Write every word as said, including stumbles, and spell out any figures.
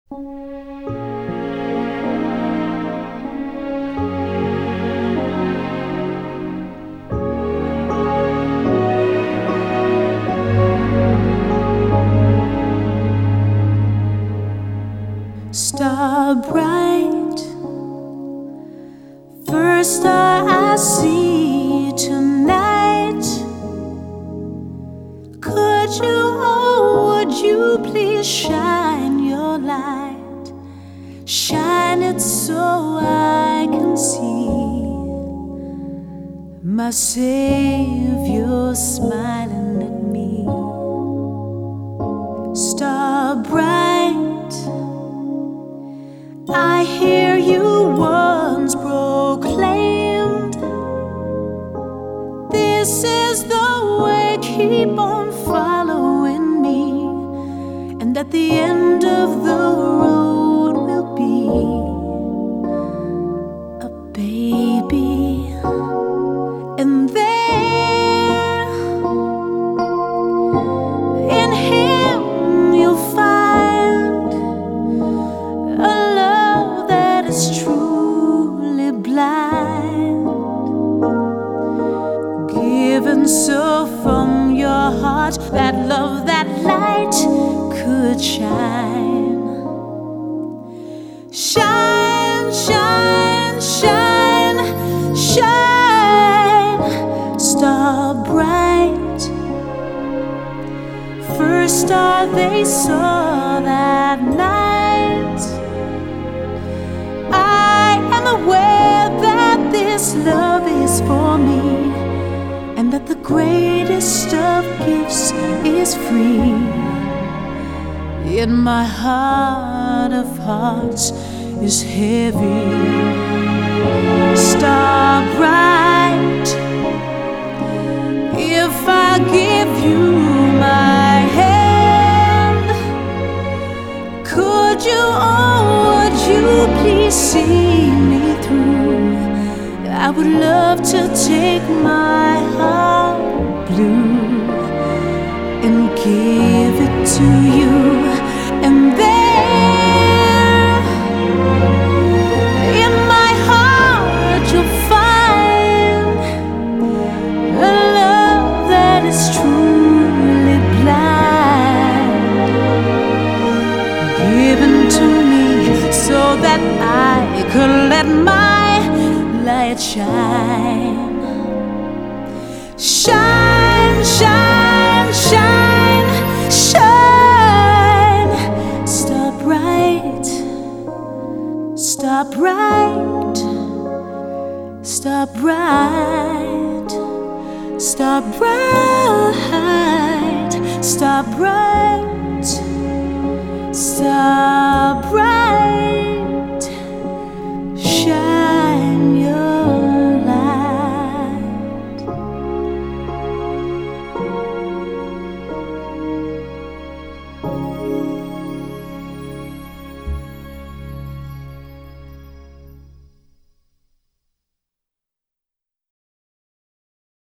Star bright, first star I see tonight. Could you, oh, would you please shine your light? Shine it so I can see my Savior smiling at me. Star bright, I hear you once proclaimed, this is the way, keep on following me, and at the end of the road will be a baby, and there in him you'll find a love that is truly blind, given so from your heart that love, that light could shine. Shine, shine, shine, shine, star bright, first star they saw that night. I am aware that this love is for me, and that the greatest of gifts is free. Yet my heart of hearts is heavy. Star bright, if I give you my hand, could you, oh, would you please see me through? I would love to take my heart blue and give it to you, and there in my heart you'll find a love that is truly blind, given to me so that I could let my light shine. Shine, shine, shine, shine, star bright, star bright, star bright, star bright, star bright, star bright.